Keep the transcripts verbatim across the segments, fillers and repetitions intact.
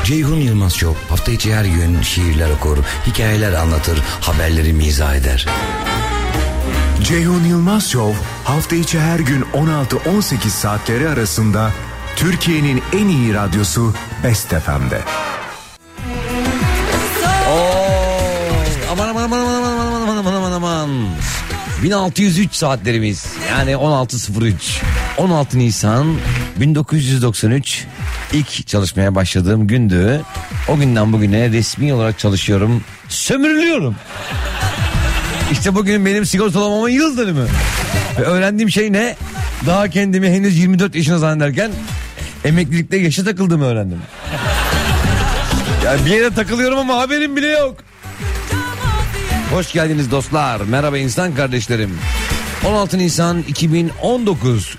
Ceyhun Yılmaz Show hafta içi her gün şiirler okur, hikayeler anlatır, haberleri mizah eder. Ceyhun Yılmaz Show hafta içi her gün on altı on sekiz saatleri arasında Türkiye'nin en iyi radyosu Best F M'de. Aman aman aman aman aman aman aman aman. bin altı yüz üç saatlerimiz, yani on altı sıfır üç. on altı Nisan bin dokuz yüz doksan üç ilk çalışmaya başladığım gündü. O günden bugüne resmi olarak çalışıyorum. Sömürülüyorum. İşte bugün benim sigortalamamın yıl dönümü. Ve öğrendiğim şey ne? Daha kendimi henüz yirmi dört yaşına zannederken emeklilikte yaşa takıldığımı öğrendim. Yani bir yere takılıyorum ama haberim bile yok. Hoş geldiniz dostlar. Merhaba insan kardeşlerim. on altı Nisan iki bin on dokuz.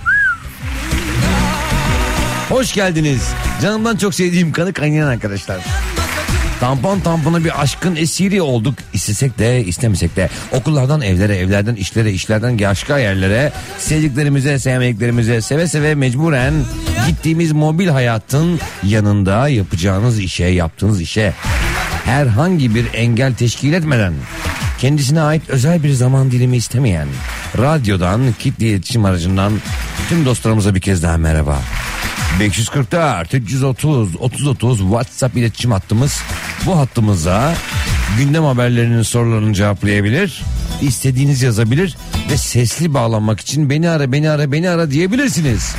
Hoş geldiniz. Canımdan çok sevdiğim kanı kaynayan arkadaşlar. Tampon tampona bir aşkın esiri olduk. İstesek de istemesek de. Okullardan evlere, evlerden işlere, işlerden başka yerlere, sevdiklerimize, sevmediklerimize, seve seve mecburen gittiğimiz mobil hayatın yanında yapacağınız işe, yaptığınız işe herhangi bir engel teşkil etmeden, kendisine ait özel bir zaman dilimi istemeyen, radyodan, kitle iletişim aracından tüm dostlarımıza bir kez daha merhaba. beş yüz kırk dört üç yüz otuz otuz otuz WhatsApp iletişim hattımız. Bu hattımıza gündem haberlerinin sorularını cevaplayabilir, istediğiniz yazabilir ve sesli bağlanmak için beni ara beni ara beni ara diyebilirsiniz.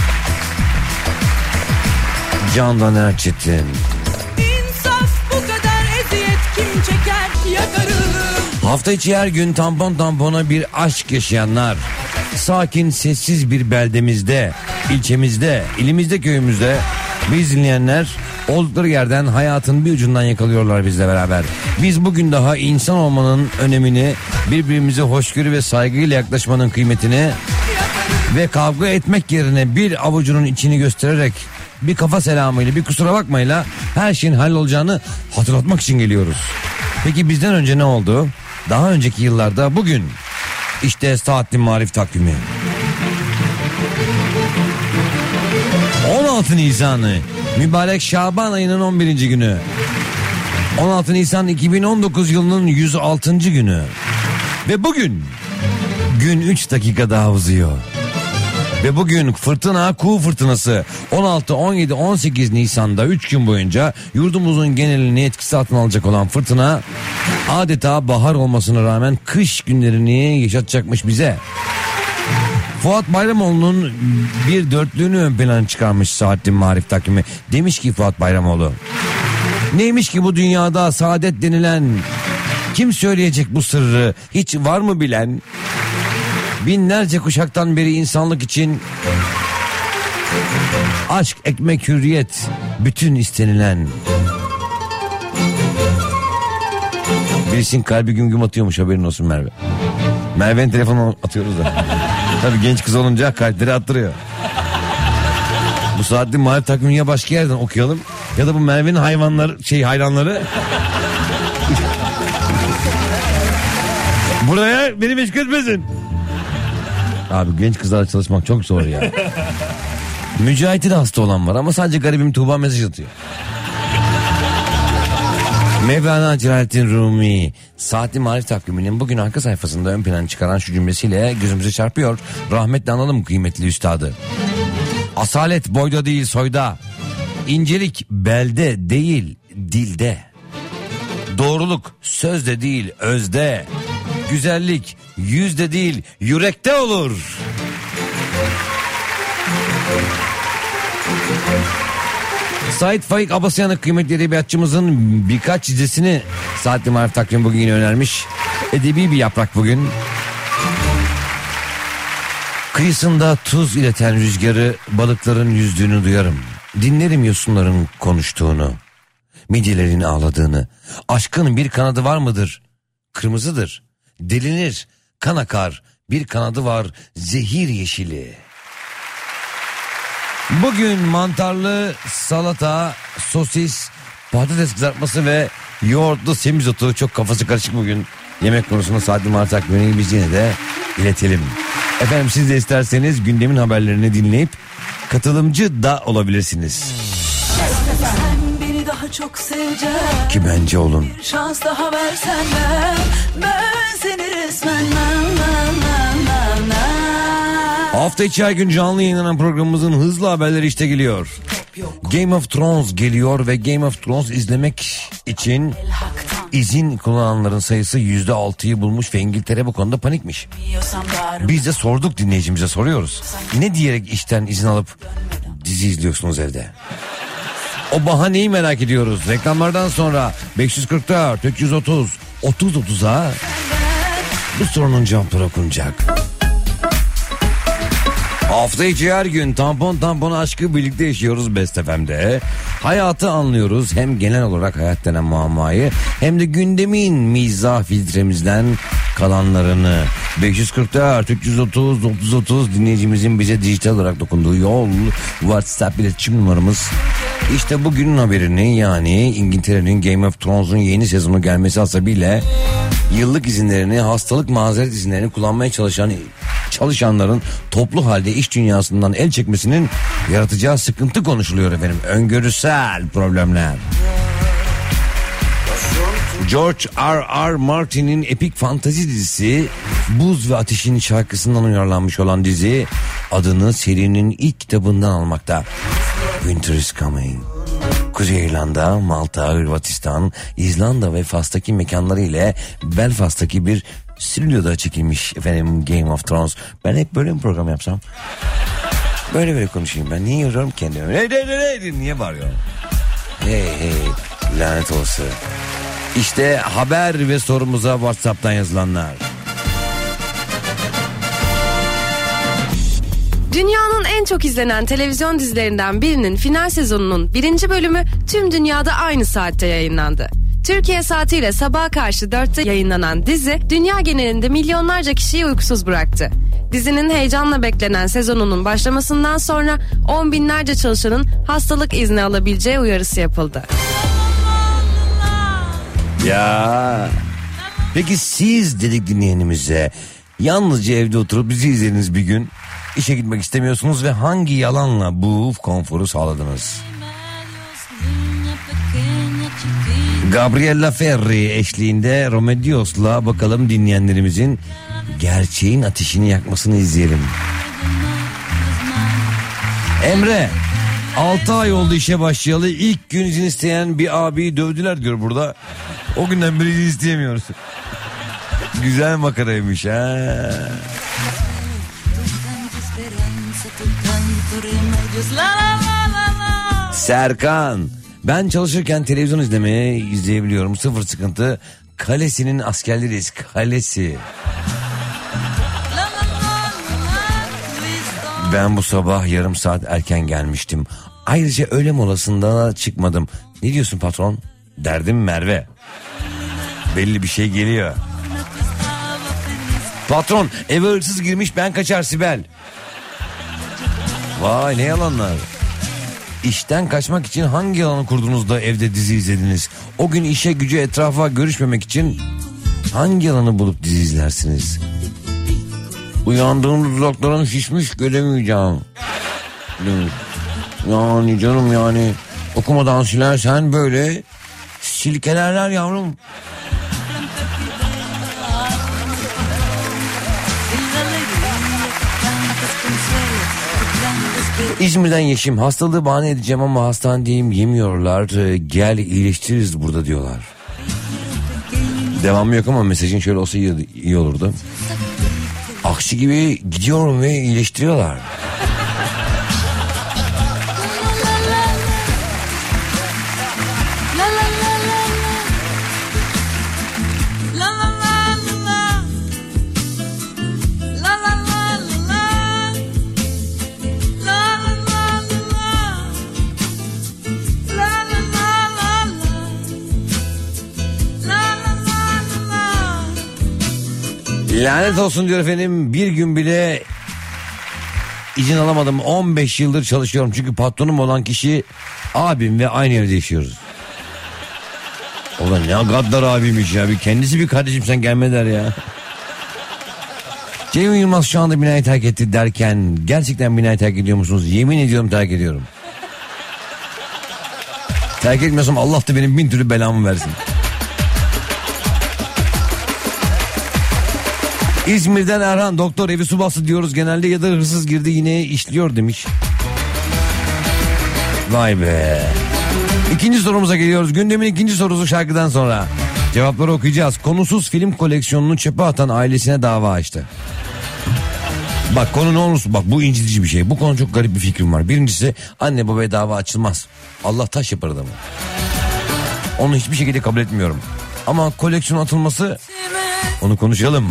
Candan Erçetin. Hafta içi her gün tampon tampona bir aşk yaşayanlar, sakin sessiz bir beldemizde, ilçemizde, ilimizde, köyümüzde biz dinleyenler oldukları yerden hayatın bir ucundan yakalıyorlar bizle beraber. Biz bugün daha insan olmanın önemini, birbirimize hoşgörü ve saygıyla yaklaşmanın kıymetini ve kavga etmek yerine bir avucunun içini göstererek bir kafa selamıyla, bir kusura bakmayla her şeyin hallolacağını hatırlatmak için geliyoruz. Peki bizden önce ne oldu? Daha önceki yıllarda bugün işte Saatli Marif takvimi. on altı Nisan'ı mübarek Şaban ayının on birinci günü. on altı Nisan iki bin on dokuz yılının yüz altıncı günü. Ve bugün gün üç dakika daha uzuyor. Ve bugün fırtına, kuğu fırtınası on altı, on yedi, on sekiz Nisan'da üç gün boyunca yurdumuzun genelini etkisi altına alacak olan fırtına adeta bahar olmasına rağmen kış günlerini yaşatacakmış bize. Fuat Bayramoğlu'nun bir dörtlüğünü ön plana çıkarmış Saatli Marif takvimi. Demiş ki Fuat Bayramoğlu, neymiş ki bu dünyada saadet denilen, kim söyleyecek bu sırrı, hiç var mı bilen? Binlerce kuşaktan beri insanlık için aşk, ekmek, hürriyet, bütün istenilen. Birisinin kalbi güm güm atıyormuş, haberin olsun Merve. Merve'nin telefonu atıyoruz da. Tabii genç kız olunca kalpleri attırıyor. Bu Saatli Marif takvimini ya başka yerden okuyalım ya da bu Merve'nin hayvanları, şey hayranları buraya beni meşgul etmesin. Abi genç kızlarla çalışmak çok zor ya. Mücahit'e de hasta olan var ama sadece garibim Tuğba mesaj atıyor. Mevlana Celaleddin Rumi Saatli Marif takviminin bugün arka sayfasında ön plana çıkaran şu cümlesiyle gözümüze çarpıyor. Rahmetle analım kıymetli üstadı. Asalet boyda değil soyda, incelik belde değil dilde, doğruluk sözde değil özde, güzellik yüzde değil yürekte olur. Sait Faik Abasyan'ın kıymetli edebiyatçımızın birkaç dizisini Saatli Marif takvimi bugün yine önermiş. Edebi bir yaprak bugün. Kıyısında tuz ileten rüzgarı, balıkların yüzdüğünü duyarım. Dinlerim yosunların konuştuğunu, midyelerin ağladığını. Aşkın bir kanadı var mıdır? Kırmızıdır. Delinir, kan akar. Bir kanadı var, zehir yeşili. Bugün mantarlı salata, sosis, patates kızartması ve yoğurtlu semizotu, çok kafası karışık bugün. Yemek konusunda Saatli Marif takvimini biz yine de iletelim. Efendim siz de isterseniz gündemin haberlerini dinleyip katılımcı da olabilirsiniz. Sen beni daha çok seveceksin. Ki bence olun. Bir şans daha versen ben, ben seni resmen na, na, na, na, na. Hafta içi her gün canlı yayınlanan programımızın hızlı haberleri işte geliyor. Game of Thrones geliyor ve Game of Thrones izlemek için izin kullananların sayısı yüzde altıyı bulmuş ve İngiltere bu konuda panikmiş. Biz de sorduk, dinleyicimize soruyoruz. Ne diyerek işten izin alıp dizi izliyorsunuz evde? O bahaneyi merak ediyoruz. Reklamlardan sonra beş yüz kırk dört üç yüz otuz otuz otuza bu sorunun cevapları okunacak. Hafta içi her gün tampon tampon aşkı birlikte yaşıyoruz Best F M'de. Hayatı anlıyoruz, hem genel olarak hayat denen muammayı hem de gündemin mizah filtremizden kalanlarını. beş yüz kırk dört üç yüz otuz otuz otuz dinleyicimizin bize dijital olarak dokunduğu yol. WhatsApp iletişim numaramız. İşte bugünün haberini, yani İngiltere'nin Game of Thrones'un yeni sezonu gelmesi hasebiyle yıllık izinlerini, hastalık mazeret izinlerini kullanmaya çalışan çalışanların toplu halde iş dünyasından el çekmesinin yaratacağı sıkıntı konuşuluyor efendim. Öngörüsel problemler. George R. R. Martin'in epik fantazi dizisi Buz ve Ateş'in şarkısından uyarlanmış olan dizi adını serinin ilk kitabından almakta. Winter is Coming. Kuzey İrlanda, Malta, Hırvatistan, İzlanda ve Fas'taki mekanları ile Belfast'taki bir stüdyoda çekilmiş efendim Game of Thrones. Ben hep böyle bir program yapsam. Böyle böyle konuşayım ben. Niye yoruyorum kendimi? Hey, hey, hey, hey, niye bağırıyorum? Hey hey, lanet olası. İşte haber ve sorumuza WhatsApp'tan yazılanlar. Dünyanın en çok izlenen televizyon dizilerinden birinin final sezonunun birinci bölümü tüm dünyada aynı saatte yayınlandı. Türkiye saatiyle sabaha karşı dörtte yayınlanan dizi dünya genelinde milyonlarca kişiyi uykusuz bıraktı. Dizinin heyecanla beklenen sezonunun başlamasından sonra on binlerce çalışanın hastalık izni alabileceği uyarısı yapıldı. Ya peki siz dedik dinleyenimize, yalnızca evde oturup bizi izlediniz bir gün, işe gitmek istemiyorsunuz ve hangi yalanla bu konforu sağladınız? Gabriella Ferri eşliğinde Romedios'la bakalım dinleyenlerimizin gerçeğin ateşini yakmasını izleyelim. Emre, altı ay oldu işe başlayalı, ilk gün izin isteyen bir abiyi dövdüler diyor burada. O günden beri izin isteyemiyoruz. Güzel makaraymış ha. Serkan, ben çalışırken televizyon izlemeye izleyebiliyorum, sıfır sıkıntı. Kalesinin askerleriyiz, kalesi. Ben bu sabah yarım saat erken gelmiştim. Ayrıca öğle molasında çıkmadım. Ne diyorsun patron? Derdim Merve. Belli bir şey geliyor. Patron, eve hırsız girmiş, ben kaçar Sibel. Vay ne yalanlar. İşten kaçmak için hangi yalanı kurdunuz da evde dizi izlediniz? O gün işe gücü etrafa görüşmemek için hangi yalanı bulup dizi izlersiniz? Uyandığım dudaklarım şişmiş, göremeyeceğim. Yani canım, yani okumadan silersen böyle silkelerler yavrum. İzmir'den Yeşim, hastalığı bahane edeceğim ama hastanedeyim, yemiyorlar, gel iyileştiririz burada diyorlar. Devamı yok ama mesajın şöyle olsa iyi, iyi olurdu. Aksi gibi gidiyorum ve iyileştiriyorlar. Lanet olsun diyor efendim, bir gün bile izin alamadım, on beş yıldır çalışıyorum çünkü patronum olan kişi abim ve aynı evde yaşıyoruz. O da ne gaddar abiymiş ya, bir kendisi bir kardeşim sen gelme der ya. Ceyhun Yılmaz şu anda binayı terk etti derken gerçekten binayı terk ediyor musunuz? Yemin ediyorum terk ediyorum. Terk etmiyorsam Allah da benim bin türlü belamı versin. İzmir'den Erhan, doktor evi su bastı diyoruz genelde ya da hırsız girdi yine işliyor demiş. Vay be. İkinci sorumuza geliyoruz. Gündemin ikinci sorusu şarkıdan sonra. Cevapları okuyacağız. Konusuz film koleksiyonunu çöpe atan ailesine dava açtı. Bak konu ne olursa bak bu incitici bir şey. Bu konu çok garip bir fikrim var. Birincisi anne babaya dava açılmaz. Allah taş yapar adamı. Onu hiçbir şekilde kabul etmiyorum. Ama koleksiyon atılması onu konuşalım.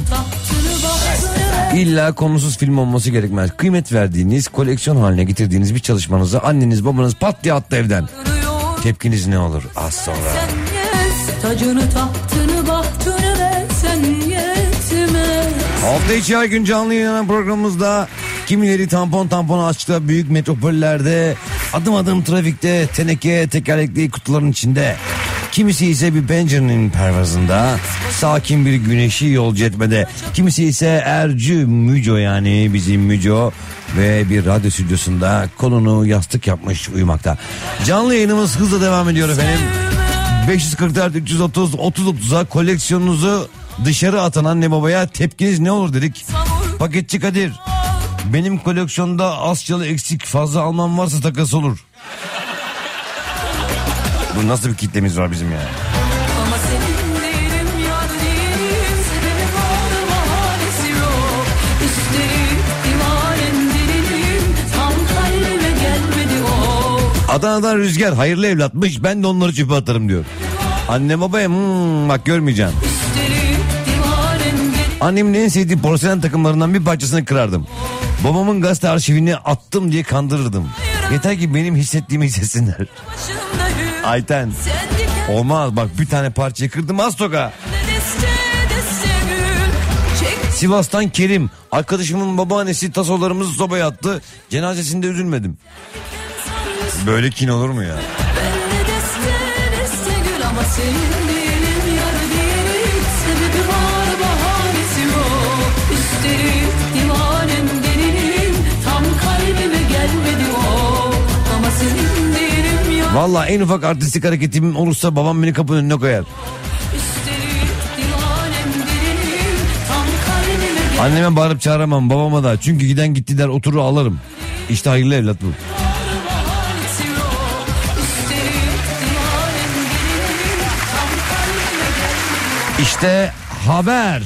İlla konusuz film olması gerekmez. Kıymet verdiğiniz, koleksiyon haline getirdiğiniz bir çalışmanızı anneniz babanız pat diye attı evden. Tepkiniz ne olur az sonra. Tacını tahtını bahtını ver sen yetme. Hafta içi her gün canlı yayınlanan programımızda kimileri tampon tampon açta büyük metropollerde, adım adım trafikte, teneke tekerlekli kutuların içinde. Kimisi ise bir pencerenin pervazında, sakin bir güneşi yolcu etmede. Kimisi ise Ercü Müco yani bizim Müco ve bir radyo stüdyosunda kolunu yastık yapmış uyumakta. Canlı yayınımız hızla devam ediyor efendim. beş yüz kırk dört üç yüz otuz otuz otuza koleksiyonunuzu dışarı atan anne babaya tepkiniz ne olur dedik. Paketçi Kadir, benim koleksiyonda Asyalı eksik, fazla Alman varsa takası olur. Bu nasıl bir kitlemiz var bizim yani. Ama senin değilim yar değilim, sebebi var bahanesi yok. Üstelik divanem delilim, tam kalbime gelmedi o. Adana'dan Rüzgar, hayırlı evlatmış, ben de onları çöpe atarım diyor. Anne babaya hmm, bak görmeyeceğim. Annemin en sevdiği porselen takımlarından bir parçasını kırardım. Babamın gazete arşivini attım diye kandırırdım. Yeter ki benim hissettiğimi hissetsinler. Ayten, olmaz bak bir tane parçayı kırdım az toka. Sivas'tan Kerim, arkadaşımın babaannesi tasolarımızı sobaya attı. Cenazesinde üzülmedim. Böyle kin olur mu ya? Vallahi en ufak artistik hareketim olursa babam beni kapının önüne koyar. Anneme bağırıp çağıramam, babama da, çünkü giden gitti der oturur ağlarım. İşte hayırlı evlat bu. İşte haber.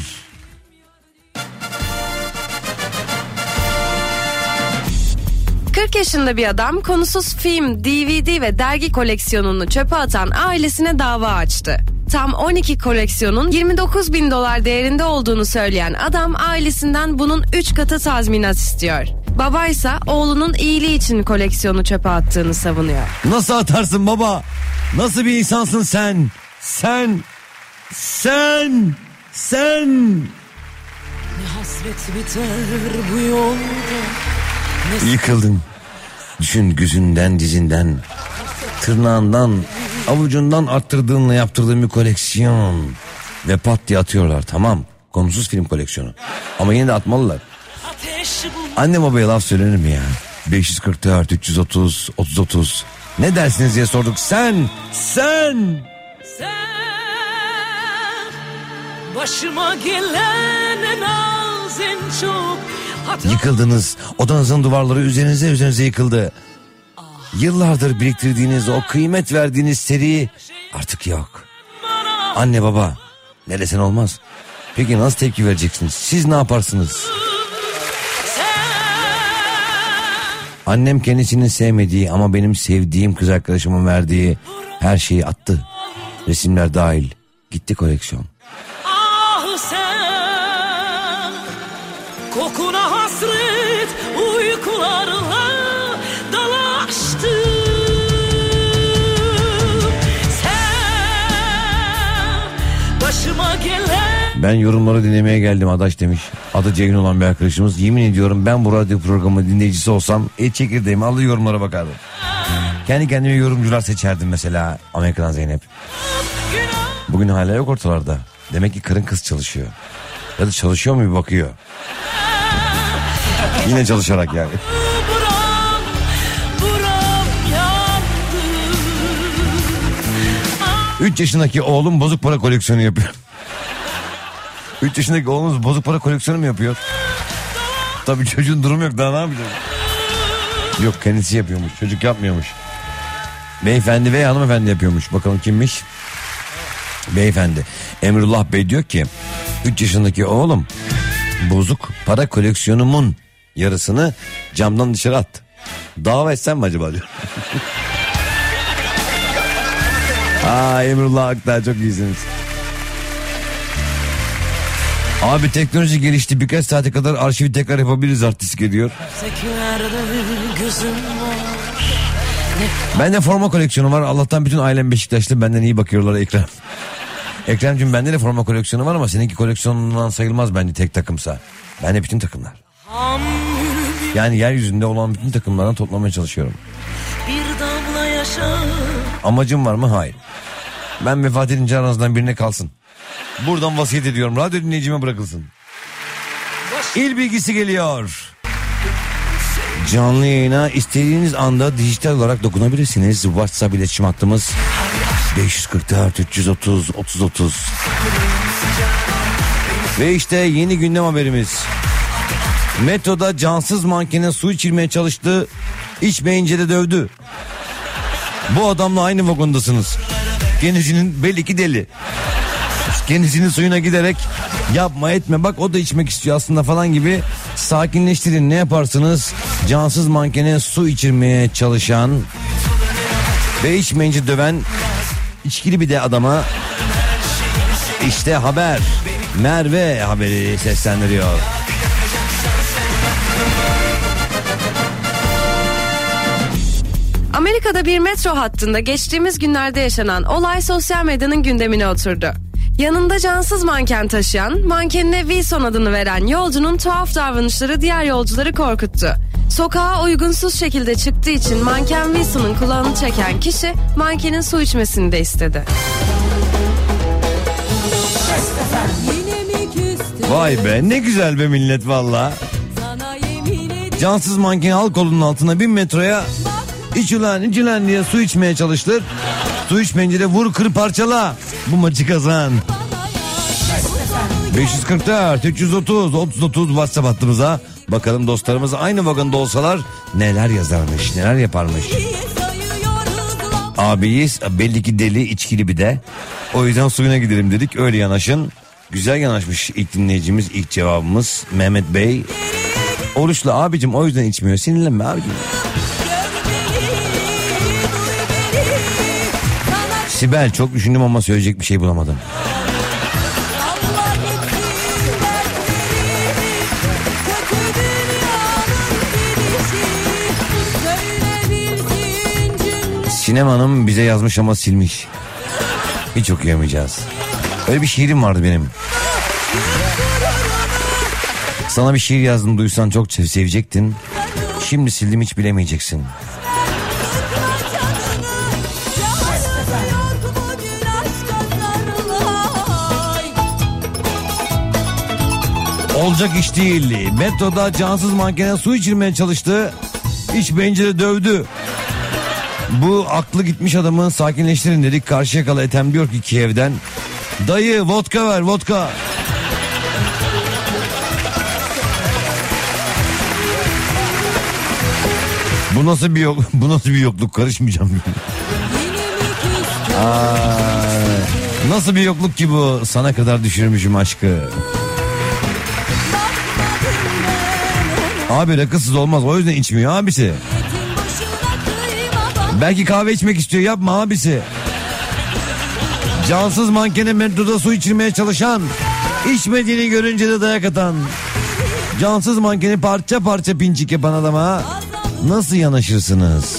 kırk yaşında bir adam konusuz film, D V D ve dergi koleksiyonunu çöpe atan ailesine dava açtı. Tam on iki koleksiyonun yirmi dokuz bin dolar değerinde olduğunu söyleyen adam ailesinden bunun üç katı tazminat istiyor. Babaysa oğlunun iyiliği için koleksiyonu çöpe attığını savunuyor. Nasıl atarsın baba? Nasıl bir insansın sen? Sen, sen, sen. Ne hasret biter bu yolda. Yıkıldın. Düşün, gözünden, dizinden, tırnağından, avucundan arttırdığınla yaptırdığın bir koleksiyon. Ve pat diye atıyorlar, tamam. Konusuz film koleksiyonu. Ama yine de atmalılar. Anne babaya laf söylenir mi ya? beş yüz kırk dört üç yüz otuz otuz otuz. Ne dersiniz diye sorduk. Sen, sen. Sen başıma gelen en az en çok. Yıkıldınız. Odanızın duvarları üzerinize üzerinize yıkıldı. Yıllardır biriktirdiğiniz, o kıymet verdiğiniz seri artık yok. Anne baba, ne desen olmaz. Peki nasıl tepki vereceksiniz? Siz ne yaparsınız? Annem kendisinin sevmediği ama benim sevdiğim kız arkadaşımın verdiği her şeyi attı. Resimler dahil. Gitti koleksiyon. Kokuna hasret uykularla dalaştım. Sen başıma gelen. Ben yorumları dinlemeye geldim adaş demiş. Adı Ceyhun olan bir arkadaşımız. Yemin ediyorum ben bu radyo programı dinleyicisi olsam et çekirdeğimi alır yorumlara bakardım. Kendi kendime yorumcular seçerdim mesela. Amerika'dan Zeynep. Bugün hala yok ortalarda. Demek ki karın kız çalışıyor. Ya da çalışıyor mu bir bakıyor. Yine çalışarak yani. Buram, buram yandı. üç yaşındaki oğlum bozuk para koleksiyonu yapıyor. üç yaşındaki oğlunuz bozuk para koleksiyonu mu yapıyor? Tabii çocuğun durumu yok, daha ne yapacak? Yok, kendisi yapıyormuş, çocuk yapmıyormuş. Beyefendi ve hanımefendi yapıyormuş. Bakalım kimmiş? Beyefendi. Emrullah Bey diyor ki üç yaşındaki oğlum bozuk para koleksiyonumun yarısını camdan dışarı attı. Dava etsem mi acaba diyor. Aa, Emrullah Akdağ, çok iyisiniz. Abi teknoloji gelişti, birkaç saate kadar arşivi tekrar yapabiliriz, artistik ediyor. Bende forma koleksiyonu var. Allah'tan bütün ailem Beşiktaşlı, benden iyi bakıyorlar Ekrem. Ekrem'cim, bende de forma koleksiyonu var ama seninki koleksiyonundan sayılmaz bence, tek takımsa. Bende bütün takımlar. Yani yeryüzünde olan bütün takımlardan toplamaya çalışıyorum. Bir damla yaşa. Amacım var mı? Hayır. Ben vefat edince aranızdan birine kalsın. Buradan vasiyet ediyorum, radyo dinleyicime bırakılsın. İl bilgisi geliyor. Canlı yayına istediğiniz anda dijital olarak dokunabilirsiniz. WhatsApp iletişim hattımız beş kırk dört üç yüz otuz otuz otuz. Ve işte yeni gündem haberimiz. Metroda cansız mankene su içirmeye çalıştı, içmeyince de dövdü. Bu adamla aynı vagondasınız. Kendisinin belli ki deli. Kendisinin suyuna giderek yapma etme bak o da içmek istiyor aslında falan gibi sakinleştirin. Ne yaparsınız? Cansız mankene su içirmeye çalışan ve içmeyince döven içkili bir de adama işte haber. Merve haberi seslendiriyor. Amerika'da bir metro hattında geçtiğimiz günlerde yaşanan olay sosyal medyanın gündemine oturdu. Yanında cansız manken taşıyan, mankenine Wilson adını veren yolcunun tuhaf davranışları diğer yolcuları korkuttu. Sokağa uygunsuz şekilde çıktığı için manken Wilson'ın kulağını çeken kişi mankenin su içmesini de istedi. Vay be, ne güzel be millet valla. Cansız mankeni al kolunun altına, bin metroya iç ulan iç ulan diye su içmeye çalıştır. Su içmeyince de vur kır parçala. Bu maçı kazan. beş kırk dört üç yüz otuz otuz otuz WhatsApp hattımıza. Bakalım dostlarımız aynı vagonda olsalar neler yazarmış, neler yaparmış. Abiyiz, belli ki deli, içkili bir de. O yüzden suyuna gidelim dedik, öyle yanaşın. Güzel yanaşmış ilk dinleyicimiz, ilk cevabımız Mehmet Bey. Oruçlu abicim, o yüzden içmiyor, sinirlenme abicim. Sibel, çok düşündüm ama söyleyecek bir şey bulamadım. Sinem Hanım bize yazmış ama silmiş. Hiç okuyamayacağız. Öyle bir şiirim vardı benim. Sana bir şiir yazdım, duysan çok sevecektin. Şimdi sildim, hiç bilemeyeceksin. Olacak iş değil. Metroda cansız mankene su içirmeye çalıştı. İçmeyince de dövdü. Bu aklı gitmiş adamı sakinleştirin dedik. Karşıyakalı Ethem diyor ki Kiev'den, dayı vodka ver vodka. Bu nasıl bir yok bu nasıl bir yokluk, karışmayacağım. Aa, nasıl bir yokluk ki bu, sana kadar düşürmüşüm aşkı. Abi rakısız olmaz, o yüzden içmiyor abisi. Belki kahve içmek istiyor, yapma abisi. Cansız mankene metroda su içirmeye çalışan, içmediğini görünce de dayak atan, cansız mankeni parça parça pinçik yapan adama nasıl yanaşırsınız?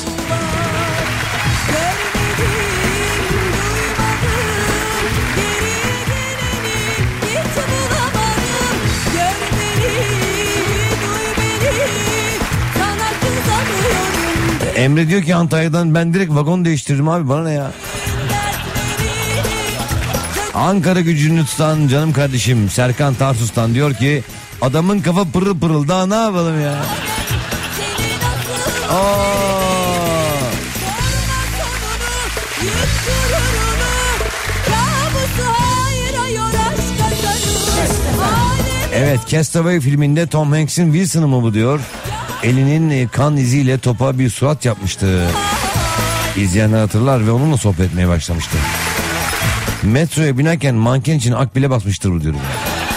Emre diyor ki Antalya'dan, ben direkt vagon değiştiririm abi, bana ne ya? Ankara gücünü tutan canım kardeşim Serkan Tarsus'tan diyor ki adamın kafa pırıl pırıl, daha ne yapalım ya? Aa. Evet, Castaway filminde Tom Hanks'in Wilson'ı mı bu diyor. Elinin kan iziyle topa bir surat yapmıştı. İzleyenler hatırlar ve onunla sohbet etmeye başlamıştı. Metroya binerken manken için akbile basmıştır bu diyorum.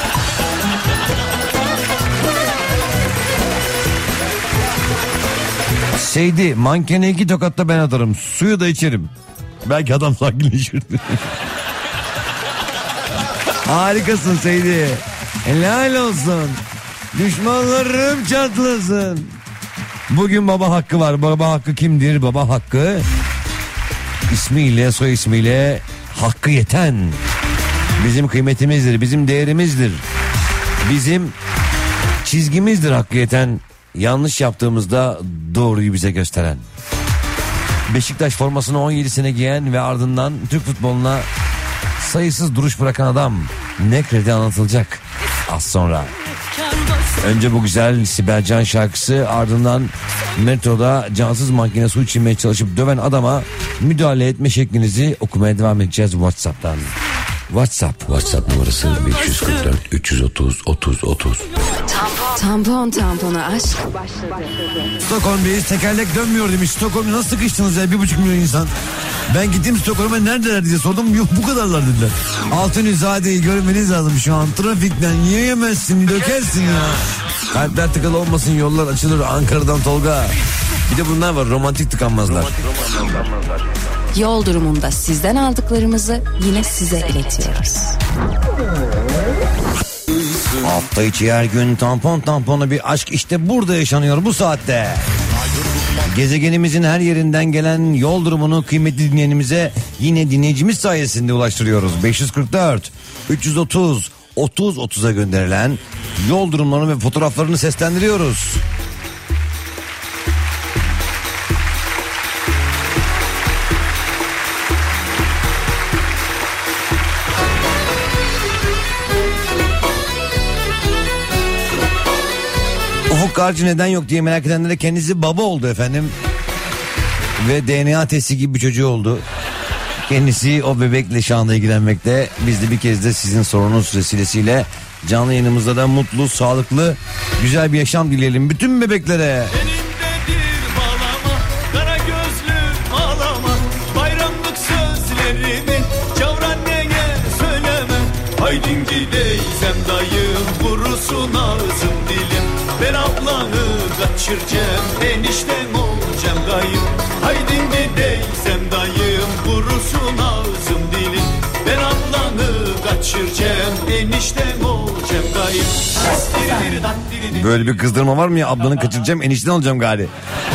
Seydi, mankene iki tokatta ben atarım, suyu da içerim. Belki adam sakinleşir. Harikasın Seydi. Helal olsun. Düşmanlarım çatlasın. Bugün baba hakkı var. Baba hakkı kimdir? Baba hakkı ismiyle, soy ismiyle hakkı yeten. Bizim kıymetimizdir, bizim değerimizdir. Bizim çizgimizdir hakkı yeten. Yanlış yaptığımızda doğruyu bize gösteren. Beşiktaş formasını on yedi sene giyen ve ardından Türk futboluna sayısız duruş bırakan adam Nekre'de anlatılacak az sonra. Önce bu güzel Sibel Can şarkısı, ardından metroda cansız makine su içirmeye çalışıp döven adama müdahale etme şeklinizi okumaya devam edeceğiz WhatsApp'tan. WhatsApp. WhatsApp numarası beş yüz kırk dört üç yüz otuz otuz otuz. Tampon tampona aşk. Stockholm'dayız, tekerlek dönmüyor demiş. Stockholm'da nasıl sıkıştınız ya, bir buçuk milyon insan. Ben gittim Stockholm'a, neredeler diye sordum, yok bu kadarlar dediler. Altunizade'yi görmeniz lazım şu an. Trafikten yiyemezsin, dökersin ya. Kalpler tıkalı olmasın, yollar açılır. Ankara'dan Tolga. Bir de bunlar var, romantik tıkanmazlar. Yol durumunda sizden aldıklarımızı yine size iletiyoruz. Hafta içi her gün tampon tampona bir aşk işte burada yaşanıyor bu saatte. Gezegenimizin her yerinden gelen yol durumunu kıymetli dinleyenimize yine dinleyicimiz sayesinde ulaştırıyoruz. beş yüz kırk dört üç yüz otuz otuz otuza gönderilen yol durumlarını ve fotoğraflarını seslendiriyoruz. Ufuk Karcı neden yok diye merak edenlere, kendisi baba oldu efendim. Ve D N A testi gibi bir çocuğu oldu. Kendisi o bebekle şu anda ilgilenmekte. Biz de bir kez de sizin sorunuz vesilesiyle canlı yayınımızda da mutlu, sağlıklı, güzel bir yaşam dileyelim bütün bebeklere. Elindedir bağlama, kara gözlüm ağlama, bayramlık sözlerimi cavranneye söyleme. Haydin gideysem dayım kurusun ağzım dilim. Ben ablanı kaçıracağım, enişten olacağım dayım. Haydin gideysem dayım kurusun ağzım dilim. Ben ablanı kaçıracağım, enişten olacağım dayım. Böyle bir kızdırma var mı ya, ablanı kaçıracağım enişten olacağım gari.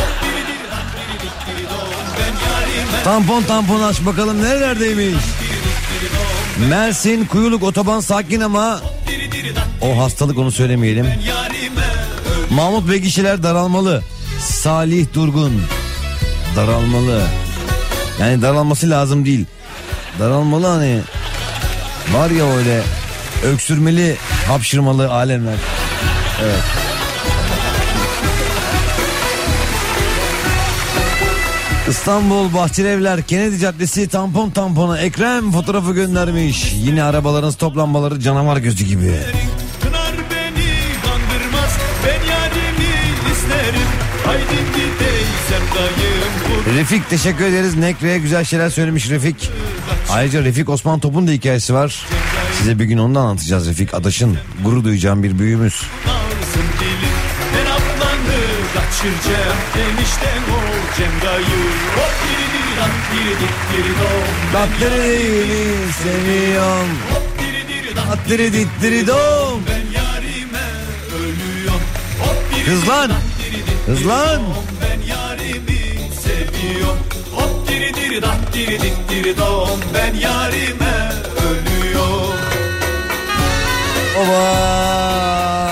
Tampon tampon aç bakalım nerelerdeymiş. Mersin Kuyuluk otoban sakin ama o hastalık, onu söylemeyelim. Mahmut Bey kişiler daralmalı. Salih Durgun daralmalı. Yani daralması lazım değil. Daralmalı, hani var ya öyle öksürmeli, hapşırmalı alemler. Evet. İstanbul Bahçelievler Kennedy Caddesi tampon tampona Ekrem fotoğrafı göndermiş. Yine arabaların toplanmaları canavar gözü gibi. Kınar beni kandırmaz, ben yarimi isterim. Haydin gideysem dayım. Refik teşekkür ederiz. Nekre'ye güzel şeyler söylemiş Refik. Ayrıca Refik Osman Top'un da hikayesi var. Size bir gün onu da anlatacağız Refik. Adaşın gurur duyacağım bir büyüğümüz. Ben ablanı kaçıracağım, enişten olacağım dayı. Hop diri diri dat diri dik diri dom. Tatlırini seviyorum. Hop diri diri dat Tatlıri dit diri dom. ben yarime ölüyorum. Hop diri Hızlan. Hızlan. ben yarimi seviyorum. Hop diri diri dat diri dik diri dom. Ben yarime ölüyorum. Oba.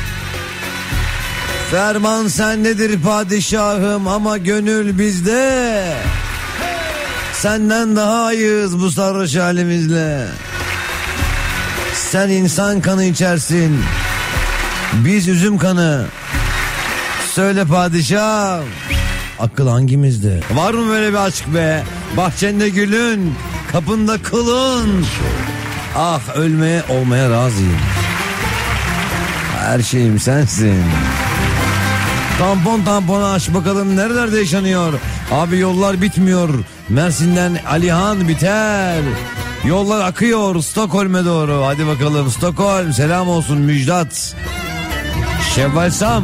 Ferman sendedir padişahım ama gönül bizde. Senden daha ayız bu sarhoş halimizle. Sen insan kanı içersin, biz üzüm kanı. Söyle padişah, akıl hangimizde? Var mı böyle bir aşk be? Bahçende gülün, kapında kulun. Ah ölmeye olmaya razıyım. her şeyim sensin. Tampon tampona aç bakalım nerelerde yaşanıyor. Abi yollar bitmiyor. Mersin'den Alihan biter. Yollar akıyor Stockholm'e doğru. Hadi bakalım Stockholm, selam olsun Müjdat. Şevval Sam.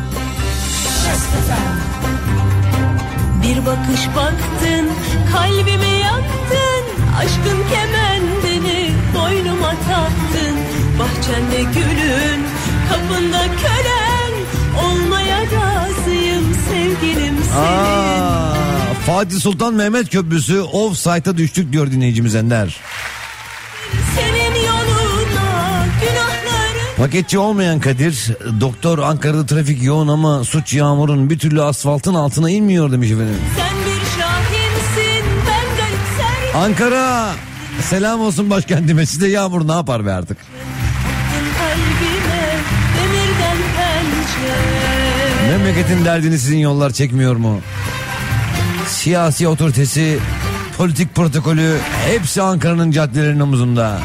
Bir bakış baktın, kalbimi yaktın, aşkın kemendini boynuma taktın. Bahçende gülün, kapında kölen, olmaya razıyım sevgilim senin. Aa, Fatih Sultan Mehmet Köprüsü offside'a düştük diyor dinleyicimiz Ender. Senin yoluna günahların. Paketçi olmayan Kadir, doktor Ankara'da trafik yoğun ama suç yağmurun bir türlü asfaltın altına inmiyor demiş efendim. Sen bir şahinsin, ben garip ser. Ankara, selam olsun başkentime, size yağmur ne yapar be artık. Kalbime demirden pençe. Memleketin derdini sizin yollar çekmiyor mu? Siyasi otoritesi, politik protokolü hepsi Ankara'nın caddelerinin omuzunda.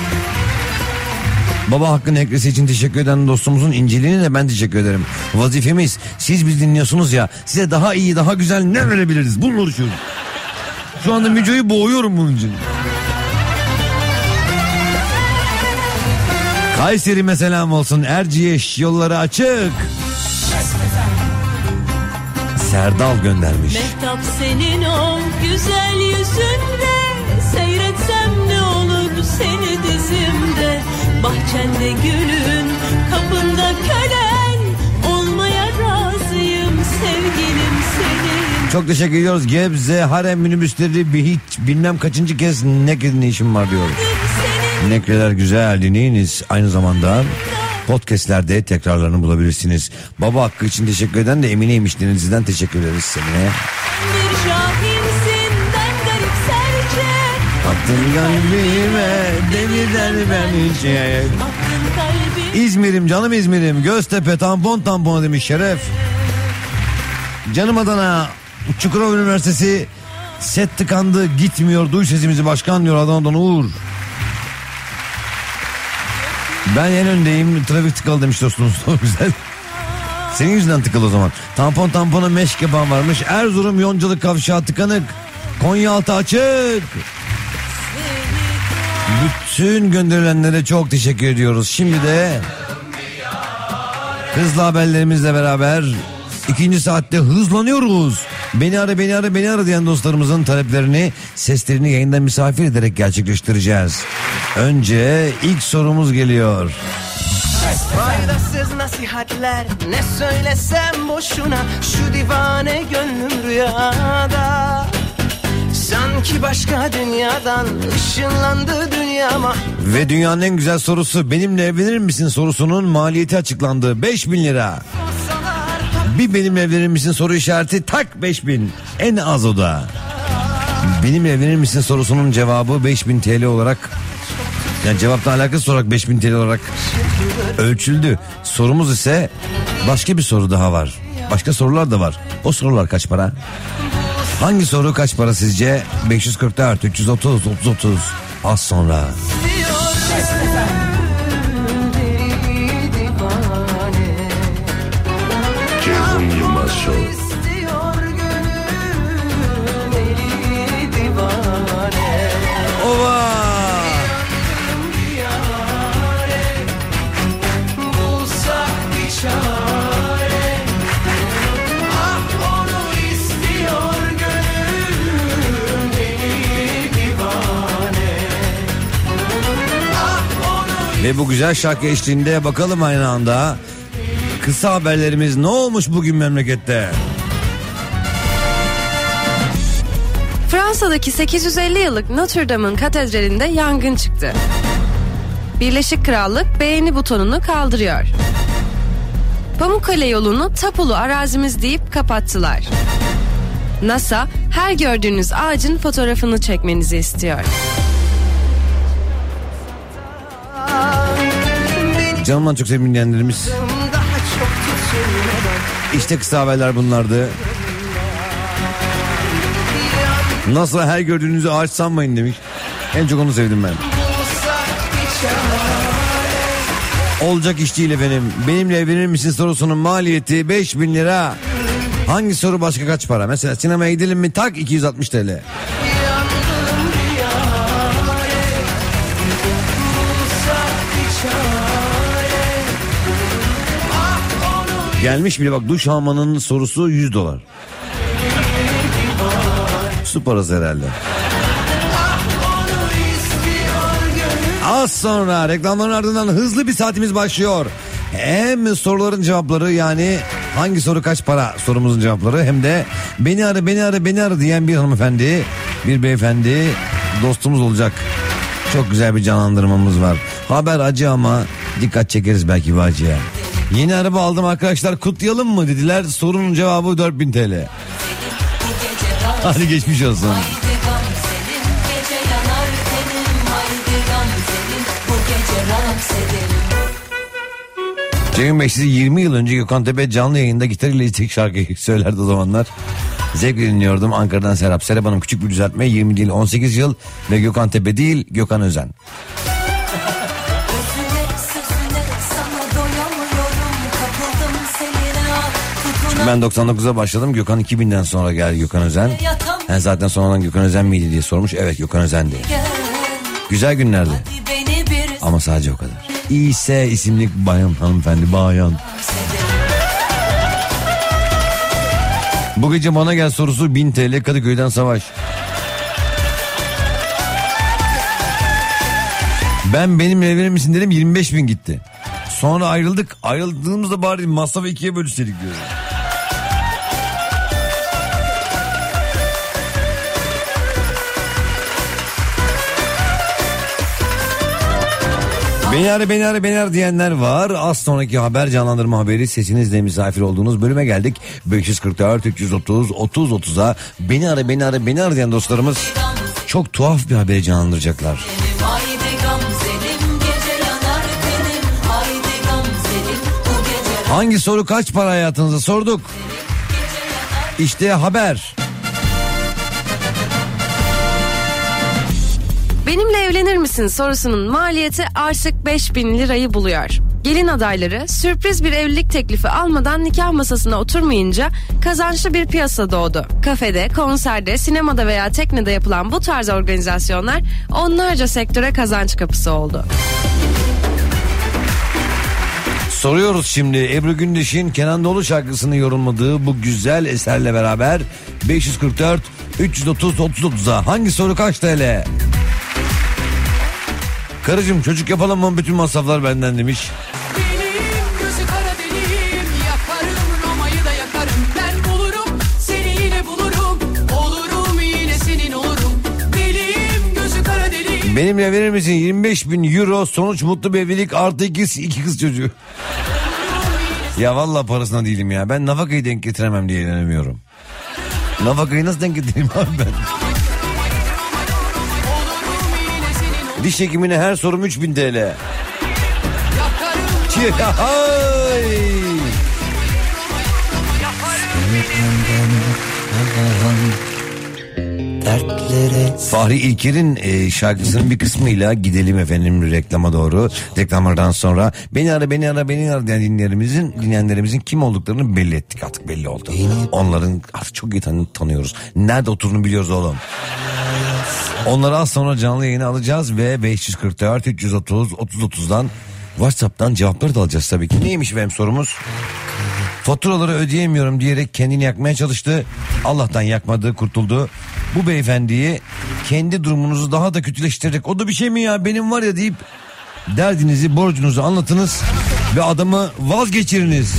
Baba hakkın eklesi için teşekkür eden dostumuzun inceliğine de ben teşekkür ederim. Vazifemiz, siz biz dinliyorsunuz ya, size daha iyi daha güzel ne verebiliriz bununla uğraşıyoruz. Şu anda Müco'yu boğuyorum bunun için. Kayseri'me selam olsun, Erciyes yolları açık. Serdal göndermiş. Mehtap senin o güzel yüzünde, seyretsem ne olur seni dizimde. Bahçende gülün, kapında kölen, olmaya razıyım sevgilim senin. Çok teşekkür ediyoruz. Gebze harem minibüsleri bir hiç bilmem kaçıncı kez Nekre'de işim var diyor. Nekreler güzel, dinleyiniz. Aynı zamanda podcastlerde tekrarlarını bulabilirsiniz. Baba hakkı için teşekkür eden de Emine'ymiş. Denizli'den teşekkür ederiz Semine. Bir şahinsin, ben garip serçe. Attın kalbime demirden bence. İzmir'im, canım İzmir'im, Göztepe tampon tampona demiş Şeref. Canım Adana, Çukurova Üniversitesi set tıkandı gitmiyor, duy sesimizi başkan diyor Adana'dan Uğur. Ben en öndeyim, trafik tıkalı demiş dostumuz. Güzel. Senin yüzünden tıkalı o zaman. Tampon tampona meşk yapan varmış. Erzurum Yoncalı kavşağı tıkanık. Konyaaltı açık. Bütün gönderilenlere çok teşekkür ediyoruz. Şimdi de hızlı haberlerimizle beraber ikinci saatte hızlanıyoruz. Beni ara beni ara beni ara diyen dostlarımızın taleplerini, seslerini yayında misafir ederek gerçekleştireceğiz. Önce ilk sorumuz geliyor. Faydasız nasihatler, ne söylesem boşuna, şu divane gönlüm rüyada. Sanki başka dünyadan ışınlandı dünyama. Ve dünyanın en güzel sorusu, benimle evlenir misin sorusunun maliyeti açıklandı. beş bin lira. Bir benimle evlenir misin soru işareti, tak beş bin. En az o da. Benimle evlenir misin sorusunun cevabı beş bin T L olarak, yani cevapla alakası olarak beş bin T L olarak ölçüldü. Sorumuz ise başka bir soru daha var. Başka sorular da var. O sorular kaç para? Hangi soru kaç para sizce? beş yüz kırk dört üç yüz otuz otuz otuz az sonra. Ceyhun Yılmaz Show. Ova! Ve bu güzel şarkı eşliğinde bakalım aynı anda kısa haberlerimiz ne olmuş bugün memlekette? Fransa'daki sekiz yüz elli yıllık Notre Dame'ın katedralinde yangın çıktı. Birleşik Krallık beğeni butonunu kaldırıyor. Pamukkale yolunu tapulu arazimiz deyip kapattılar. NASA her gördüğünüz ağacın fotoğrafını çekmenizi istiyor. Canımdan çok sevimli dinleyenlerimiz. İşte kısa haberler bunlardı. Nasıl her gördüğünüzü ağaç sanmayın demiş. En çok onu sevdim ben. Olacak iş değil efendim. Benimle evlenir misin sorusunun maliyeti beş bin lira. Hangi soru başka kaç para? Mesela sinemaya gidelim mi? Tak iki yüz altmış TL. Gelmiş bile bak, duş almanın sorusu yüz dolar. Su parası herhalde. Az sonra reklamların ardından hızlı bir saatimiz başlıyor. Hem soruların cevapları, yani hangi soru kaç para sorumuzun cevapları, hem de beni ara beni ara beni ara diyen bir hanımefendi, bir beyefendi dostumuz olacak. Çok güzel bir canlandırmamız var. Haber acı ama dikkat çekeriz belki bu acıya. Yeni araba aldım arkadaşlar, kutlayalım mı dediler. Sorunun cevabı dört bin TL. Hadi geçmiş olsun. Ceyhun Bey sizi yirmi yıl önce Gökhan Tepe canlı yayında gitar ile tek şarkıyı söylerdi o zamanlar. Zevkle dinliyordum. Ankara'dan Serap. Serap Hanım, küçük bir düzeltme, yirmi değil on sekiz yıl ve Gökhan Tepe değil Gökhan Özen. Çünkü ben doksan dokuza başladım, Gökhan iki binden sonra geldi Gökhan Özen. Yani zaten sonradan Gökhan Özen miydi diye sormuş. Evet, Gökhan Özen'di. Güzel günlerdi. Ama sadece o kadar. İse isimli bayan hanımefendi, bayan. Bu gece bana gel sorusu bin TL, Kadıköy'den Savaş. Ben benimle evlenir misin dedim, yirmi beş bin gitti. Sonra ayrıldık. Ayrıldığımızda bari masrafı ikiye bölüşseydik diyorum. Beni ara beni ara beni ara diyenler var. Az sonraki haber canlandırma haberi, sesinizle misafir olduğunuz bölüme geldik. beş yüz kırk dört üç yüz otuz otuz otuza beni ara beni ara beni ara diyen dostlarımız çok tuhaf bir haberi canlandıracaklar. Hangi soru kaç para hayatınıza sorduk. İşte haber. Benimle evlenir misin sorusunun maliyeti artık beş bin lirayı buluyor. Gelin adayları sürpriz bir evlilik teklifi almadan nikah masasına oturmayınca kazançlı bir piyasa doğdu. Kafede, konserde, sinemada veya teknede yapılan bu tarz organizasyonlar onlarca sektöre kazanç kapısı oldu. Soruyoruz şimdi, Ebru Gündeş'in Kenan Doğulu şarkısını yorumladığı bu güzel eserle beraber beş yüz kırk dört üç yüz otuz otuz otuza hangi soru kaç T L? Karıcığım çocuk yapalım mı, bütün masraflar benden demiş. Benim gözü kara delim, yakarım Roma'yı da yakarım. Ben bulurum seni yine bulurum, olurum yine senin olurum. Benim gözü kara delim. Benimle verir misin yirmi beş bin euro, sonuç mutlu bir evlilik artı iki, iki kız çocuğu. Ya vallahi parasına değilim ya, ben nafakayı denk getiremem diye inanamıyorum. Nafakayı nasıl denk getireyim abi ben? Diş hekimine her sorum üç bin T L. Fahri İlker'in e, şarkısının bir kısmıyla gidelim efendim reklama doğru. Reklamlardan sonra beni ara beni ara beni ara diyen dinleyenlerimizin, dinleyenlerimizin kim olduklarını belli ettik, artık belli oldu. Onların artık çok iyi tanı- tanıyoruz. Nerede oturduğunu biliyoruz oğlum. Onları az sonra canlı yayına alacağız ve beş yüz kırk dört üç yüz otuz otuz otuzdan WhatsApp'tan cevapları da alacağız tabii ki. Neymiş benim sorumuz? Faturaları ödeyemiyorum diyerek kendini yakmaya çalıştı. Allah'tan yakmadı, kurtuldu. Bu beyefendiyi kendi durumunuzu daha da kötüleştirecek. O da bir şey mi ya, benim var ya deyip derdinizi, borcunuzu anlatınız ve adamı vazgeçiriniz.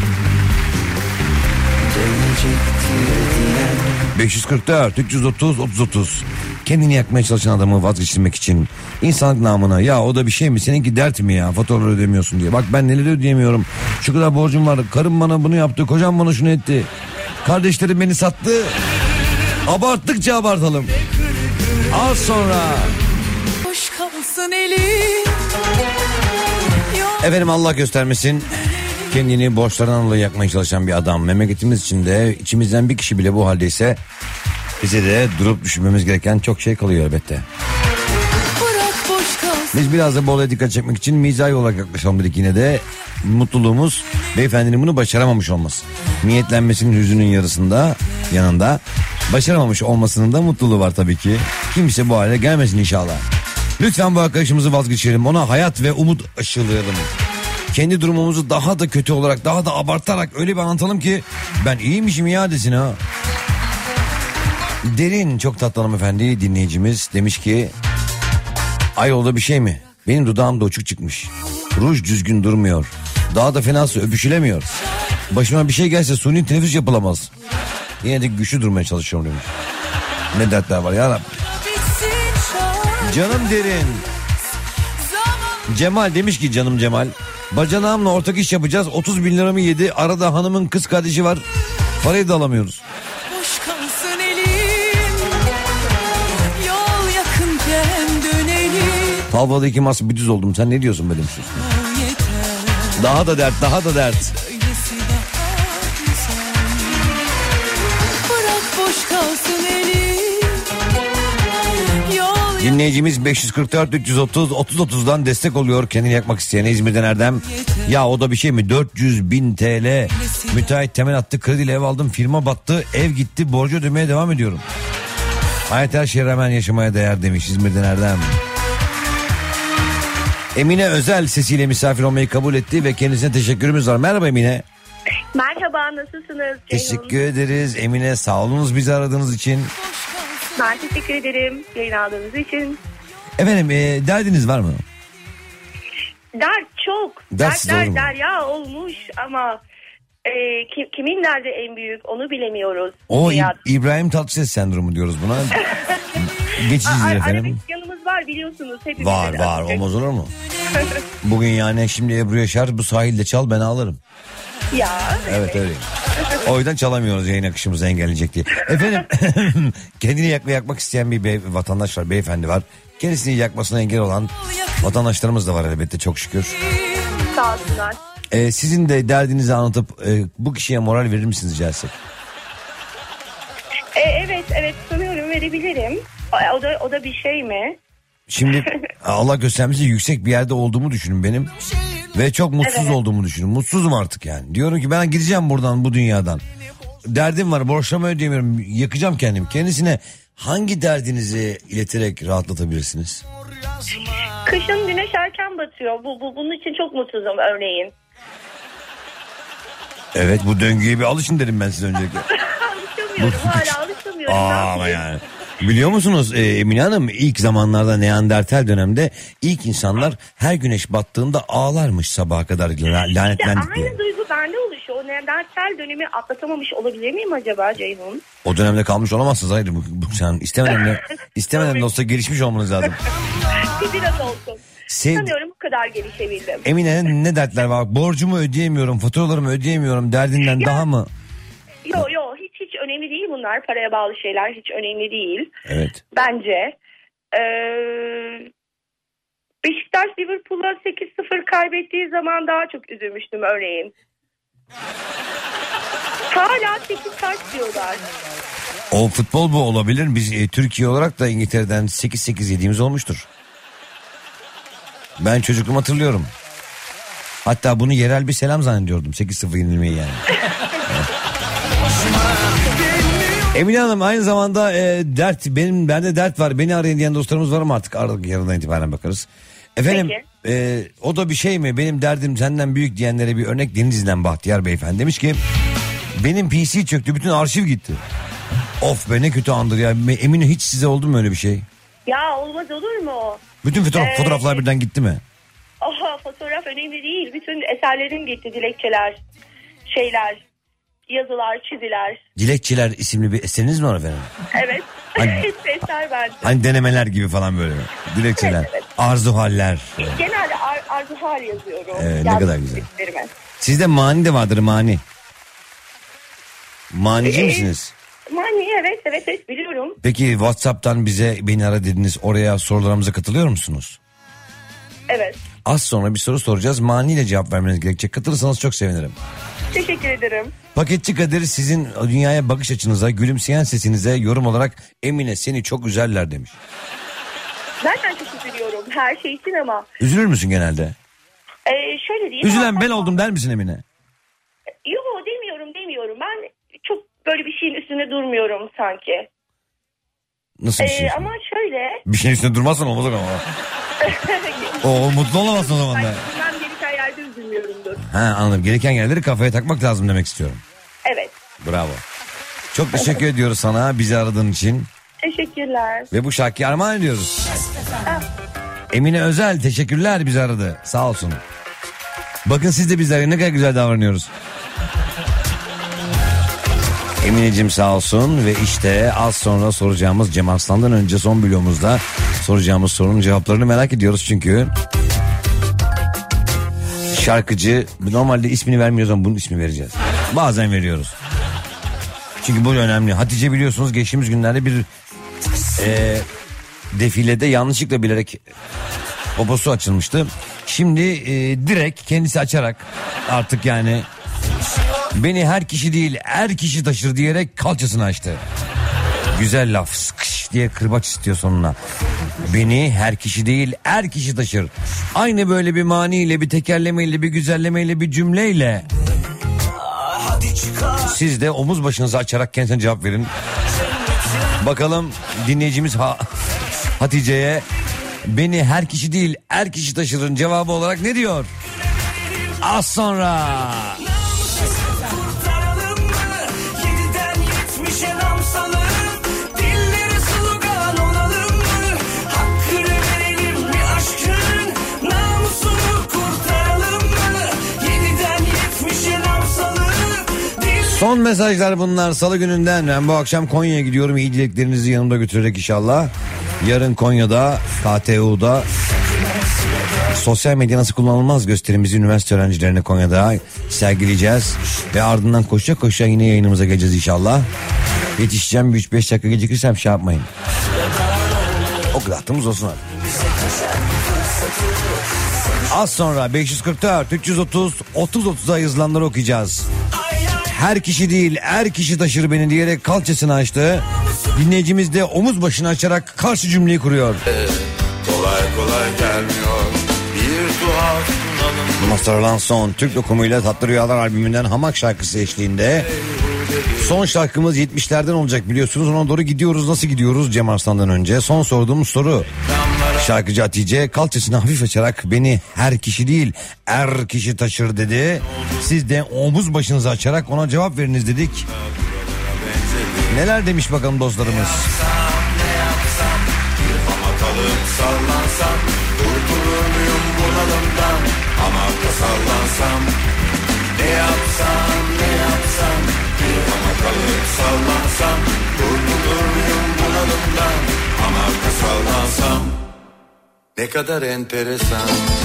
beş yüz kırk dört üç yüz otuz otuz otuz. Kendini yakmaya çalışan adamı vazgeçirmek için insanlık namına, ya o da bir şey mi, seninki dert mi ya, faturaları ödemiyorsun diye. Bak ben neleri ödeyemiyorum, şu kadar borcum var, karım bana bunu yaptı, kocam bana şunu etti, kardeşlerim beni sattı. Abarttıkça abartalım. Az sonra Boş kalsın elin. efendim, Allah göstermesin, kendini borçlardan dolayı yakmaya çalışan bir adam memleketimiz içinde, içimizden bir kişi bile bu haldeyse bize de durup düşünmemiz gereken çok şey kalıyor elbette. Bırak boş kalsın. Biz biraz da bu olaya dikkat çekmek için mizahi olarak yaklaşalım dedik yine de. Mutluluğumuz beyefendinin bunu başaramamış olması. Niyetlenmesinin hüznünün yarısında, yanında. Başaramamış olmasının da mutluluğu var tabii ki. Kimse bu hale gelmesin inşallah. Lütfen bu arkadaşımızı vazgeçirelim. Ona hayat ve umut aşılayalım. Kendi durumumuzu daha da kötü olarak, daha da abartarak öyle bir anlatalım ki ben iyiymişim ya desin ha. Derin, çok tatlı hanımefendi dinleyicimiz demiş ki ayolda bir şey mi? Benim dudağım da uçuk çıkmış. Ruj düzgün durmuyor. Daha da fenası öpüşülemiyor. Başıma bir şey gelse suni teneffüs yapılamaz. Yine de güçlü durmaya çalışıyorum demiş. Ne dertler var ya Rabbi. Canım Derin. Cemal demiş ki canım Cemal. Bacanağımla ortak iş yapacağız. otuz bin liramı yedi. Arada hanımın kız kardeşi var. Parayı da alamıyoruz. Boş kalsın elim, yol yakınken dönelim. Talvada iki mas bir düz oldum. Sen ne diyorsun benim sus? Daha da dert, daha da dert. Bırak boş kalsın elim, yol Dinleyicimiz beş yüz kırk dört üç yüz otuz otuz otuzdan destek oluyor kendini yakmak isteyene İzmir'den Erdem. Ya o da bir şey mi? dört yüz bin T L müteahhit temel attı, krediyle ev aldım, firma battı, ev gitti, borcu ödemeye devam ediyorum. Hayat her şeye rağmen yaşamaya değer demiş İzmir'den Erdem. Emine Özel sesiyle misafir olmayı kabul etti ve kendisine teşekkürümüz var. Merhaba Emine. Merhaba, nasılsınız Ceyhun? Teşekkür ederiz Emine, sağ olunuz bizi aradığınız için. Ben teşekkür ederim yayın aldığınız için. Efendim e, derdiniz var mı? Dert çok. Dertsiz Dertler olur mu? derya olmuş ama e, kim, kimin derdi en büyük onu bilemiyoruz. O Dünyada. İ- İbrahim Tatlıses sendromu diyoruz buna. Geçicidir Ar- efendim. Arabesk yanımız var biliyorsunuz. Hepimizin Var var azıcık. olmaz olur mu? Bugün yani şimdi Ebru Yaşar bu sahilde çal ben ağlarım. Ya. Evet öyle. O yüzden çalamıyoruz yayın akışımızı engelleyecek diye. Efendim kendini yak ve yakmak isteyen bir bey, vatandaş var, beyefendi var. Kendisini yakmasına engel olan vatandaşlarımız da var elbette çok şükür. Sağ olsunlar. Ee, sizin de derdinizi anlatıp e, bu kişiye moral verir misiniz rica etsek? E, evet evet sanıyorum verebilirim. O, o da o da bir şey mi? Şimdi Allah göstermesin yüksek bir yerde olduğumu düşünün benim. Ve çok mutsuz Evet. olduğumu düşünün. Mutsuzum artık yani. Diyorum ki ben gideceğim buradan, bu dünyadan. Derdim var, borçlarımı ödeyemiyorum. Yakacağım kendimi. Kendisine hangi derdinizi ileterek rahatlatabilirsiniz? Kışın güneş erken batıyor. Bu, bu bunun için çok mutsuzum örneğin. Evet, bu döngüye bir alışın derim ben size öncelikle. Alışamıyorum hala alışamıyorum. Aa, Ne ama yapayım? yani. Biliyor musunuz e, Emine Hanım, ilk zamanlarda Neandertal dönemde ilk insanlar her güneş battığında ağlarmış sabaha kadar la- İşte lanetlendik diye. aynı duygu bende oluşuyor. O Neandertal dönemi atlatamamış olabilir miyim acaba Ceyhun? O dönemde kalmış olamazsınız, hayır bu, bu sen istemeden de istemeden de olsa gelişmiş olmanız lazım. Biraz olsun. Sev- Sanıyorum bu kadar gelişebildim. Emine ne dertler var? Borcumu ödeyemiyorum, faturalarımı ödeyemiyorum derdinden Ya- daha mı? Yo yo hiç hiç önemli değil bunlar. Paraya bağlı şeyler hiç önemli değil. Evet. Bence. Ee, Beşiktaş Liverpool'a sekiz sıfır kaybettiği zaman daha çok üzülmüştüm örneğin. Hala sekiz kaç diyorlar. O futbol bu olabilir. Biz e, Türkiye olarak da İngiltere'den sekiz sekiz yediğimiz olmuştur. Ben çocukluğumu hatırlıyorum. Hatta bunu yerel bir selam zannediyordum. sekiz sıfır yenilmeyi yani. Emine Hanım aynı zamanda e, dert benim bende dert var, beni arayın diyen dostlarımız var mı artık? Aralık yarından itibaren bakarız. Efendim e, o da bir şey mi? Benim derdim senden büyük diyenlere bir örnek Denizli'den Bahtiyar Beyefendi demiş ki benim P C çöktü, bütün arşiv gitti. Of be ne kötü andır ya. Emine hiç size oldu mu öyle bir şey? Ya olmaz olur mu? Bütün fotoğraf, Ee, fotoğraflar birden gitti mi? Oha fotoğraf önemli değil. Bütün eserlerim gitti. Dilekçeler, şeyler, yazılar, çiziler. Dilekçeler isimli bir eseriniz mi var efendim? Evet. Hani- Hepsi eser bence. Hani denemeler gibi falan böyle. Dilekçeler. Evet, evet. Arzu haller. Genelde ar- arzu hal yazıyorum. Evet, ne Yazdım kadar güzel. bildiklerime. Sizde mani de vardır, mani. Manici Ee, misiniz? Mani evet evet evet biliyorum. Peki WhatsApp'tan bize beni ara dediniz, oraya sorularımıza katılıyor musunuz? Evet. Az sonra bir soru soracağız. Maniyle cevap vermeniz gerekecek. Katılırsanız çok sevinirim. Teşekkür ederim. Paketçi Kadir sizin dünyaya bakış açınıza, gülümseyen sesinize yorum olarak Emine seni çok üzerler demiş. Zaten çok üzülüyorum her şey için ama. Üzülür müsün genelde? Ee, şöyle diyeyim. Üzülen ben oldum der misin Emine? Yok demiyorum demiyorum. Ben çok böyle bir şeyin üstünde durmuyorum sanki. Nasıl bir şey? Ee, ama şöyle. Bir şeyin üstünde durmazsan olmaz ama. O mutlu olamazsın o zaman da. Ben gereken yerde üzülmüyorumdur. Ha anladım. Gereken yerleri kafaya takmak lazım demek istiyorum. Evet. Bravo. Çok teşekkür ediyoruz sana bizi aradığın için. Teşekkürler. Ve bu şarkıyı armağan ediyoruz. Ah. Emine Özel teşekkürler bizi aradı. Sağ olsun. Bakın siz de bizlere ne kadar güzel davranıyoruz. Emineciğim sağ olsun ve işte az sonra soracağımız Cem Arslan'dan önce son bloğumuzda soracağımız sorunun cevaplarını merak ediyoruz çünkü şarkıcı normalde ismini vermiyoruz ama bunun ismi vereceğiz. Bazen veriyoruz. Çünkü bu önemli. Hatice biliyorsunuz geçtiğimiz günlerde bir e, defilede yanlışlıkla bilerek poposu açılmıştı. Şimdi e, direkt kendisi açarak artık yani beni her kişi değil er kişi taşır diyerek kalçasını açtı. Güzel laf sıkış diye kırbaç istiyor sonuna. Beni her kişi değil er kişi taşır. Aynı böyle bir maniyle bir tekerlemeyle bir güzellemeyle bir cümleyle. Siz de omuz başınızı açarak kendisine cevap verin. Bakalım dinleyicimiz ha- Hatice'ye beni her kişi değil er kişi taşırın cevabı olarak ne diyor? Az sonra. Son mesajlar bunlar salı gününden. Ben bu akşam Konya'ya gidiyorum. İyi dileklerinizi yanımda götürerek inşallah. Yarın Konya'da K T U'da sosyal medya nasıl kullanılmaz gösterimizi üniversite öğrencilerine Konya'da sergileyeceğiz. Ve ardından koşa koşa yine yayınımıza geleceğiz inşallah. Yetişeceğim, üç beş dakika gecikirsem şey yapmayın. O kadar hattımız olsun abi. Az sonra beş yüz kırk dört üç yüz otuz otuz otuza yazılanları okuyacağız. Her kişi değil er kişi taşır beni diyerek kalçasını açtı. Dinleyicimiz de omuz başını açarak karşı cümleyi kuruyor. Kolay kolay gelmiyor bir tuhaf bunalım. Mazhar Alanson Türk Lokumuyla Tatlı Rüyalar albümünden Hamak şarkısı eşliğinde. Son şarkımız yetmişlerden olacak biliyorsunuz. Ona doğru gidiyoruz. Nasıl gidiyoruz Cem Arslan'dan önce? Son sorduğumuz soru. Şarkıcı Hatice kalçasını hafif açarak beni her kişi değil er kişi taşır dedi. Siz de omuz başınızı açarak ona cevap veriniz dedik. Neler demiş bakalım dostlarımız. Sallansam kurtulur muyum bunalımdan? Hamakta sallansam ne yapsam ne yapsam bir hamak alıp sallansam kurtulur muyum bunalımdan? Hamakta sallansam ne kadar enteresan.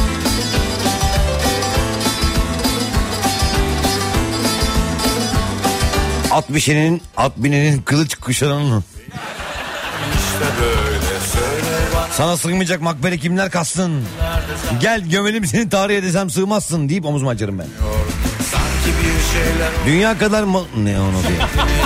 At binenin, at binenin kılıç kuşananın. İşte böyle söyle bana. Sana sığmayacak makbere kimler kastın? Gel gömelim seni tarihe desem sığmazsın deyip omuzuma açarım ben. Sanki bir şeyler dünya kadar mı? Ne onu diye.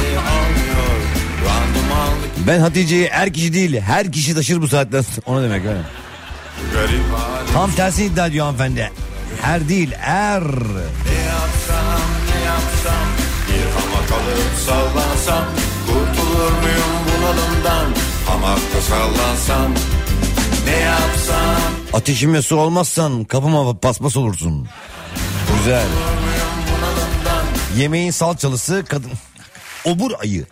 Ben Hatice'yi er kişi değil her kişi taşır bu saatten. Ona demek öyle. Tam tersini iddia ediyor hanımefendi. Her değil er. Ne yapsam ne yapsam bir hamak alıp sallansam kurtulur muyum bunalımdan? Hamakta sallansam ne yapsam? Ateşim ve su olmazsan kapıma paspas olursun. Güzel. Yemeğin salçalısı kadın. Obur ayı.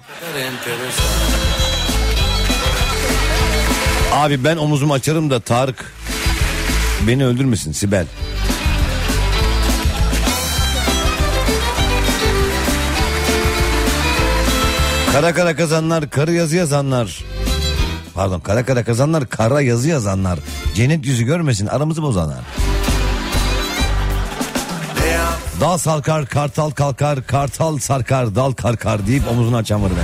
Abi ben omuzumu açarım da Tarık beni öldürmesin Sibel. Kara kara kazanlar, karı yazı yazanlar. Pardon, kara kara kazanlar, kara yazı yazanlar. Cennet yüzü görmesin, aramızı bozanlar. Dal sarkar, kartal kalkar, kartal sarkar, dal karkar deyip omuzunu açan var ben.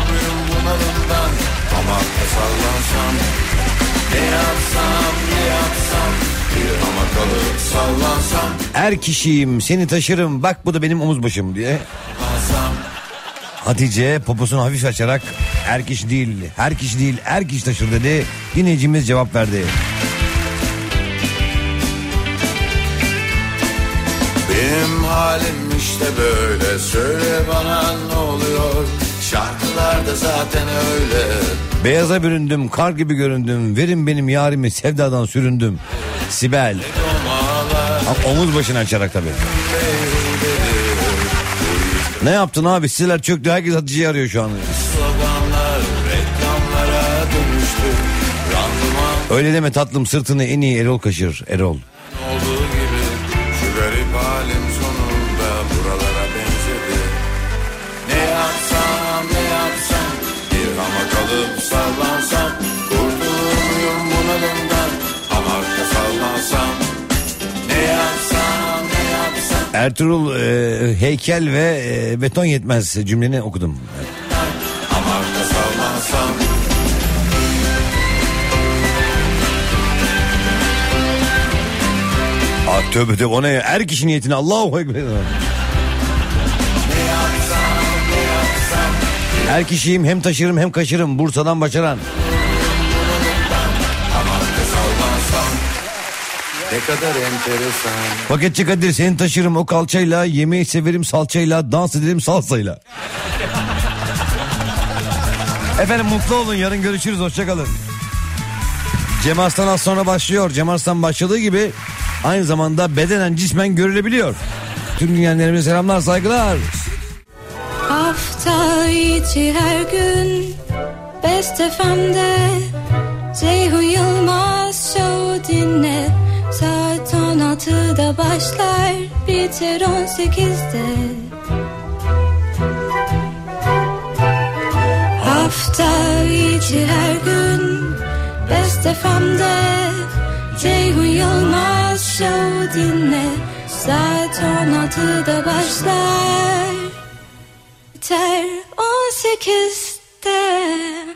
Hamakta sallansam ne yapsam ne yapsam bir hamak alıp sallansam. Er kişiyim, seni taşırım, bak bu da benim omuz başım diye. Hatice poposunu hafif açarak Er kişi değil, her kişi değil, er kişi taşır dedi. Dinleyicimiz cevap verdi. Benim halim işte böyle, söyle bana ne oluyor? Şarkılarda zaten öyle. Beyaza büründüm, kar gibi göründüm. Verin benim yarimi, sevdadan süründüm. Sibel. Ha, omuz başını açarak tabii. Ne yaptın abi? Siteler çöktü, herkes Hatice'yi arıyor şu an. Sloganlar reklamlara dönüştü. Randıman Öyle deme tatlım, sırtını en iyi Erol kaşır. Erol. olduğu gibi şu garip halim sonunda buralara benzedi. Ne yapsam ne yapsam, bir hama kalıp sallansam, kurtulur muyum bunalımdan, hamarda sallansam. Ne yapsam ne yapsam. Ertuğrul e, heykel ve e, beton yetmez cümleni okudum. Hamarda sallansam. Ah tövbe tövbe, o ne ya? Er kişi niyetine Allahu Ekber. Er kişiyim, hem taşırım hem kaşırım. Bursa'dan Başaran. Ne kadar enteresan. Paketçi Kadir, seni taşırım o kalçayla, yemeği severim salçayla, dans edelim salsayla. Efendim mutlu olun, yarın görüşürüz, hoşçakalın. Cem Arslan az sonra başlıyor. Cem Arslan başladığı gibi aynı zamanda bedenen cismen görülebiliyor. Tüm dinleyenlerimize selamlar, saygılar. Hafta içi her gün Best F M'de Ceyhun Yılmaz Show dinle. Saat on altıda başlar, biter on sekizde. Hafta içi her gün Best F M'de Ceyhun Yılmaz Show dinle. Saat on altıda başlar, biter on sekizde.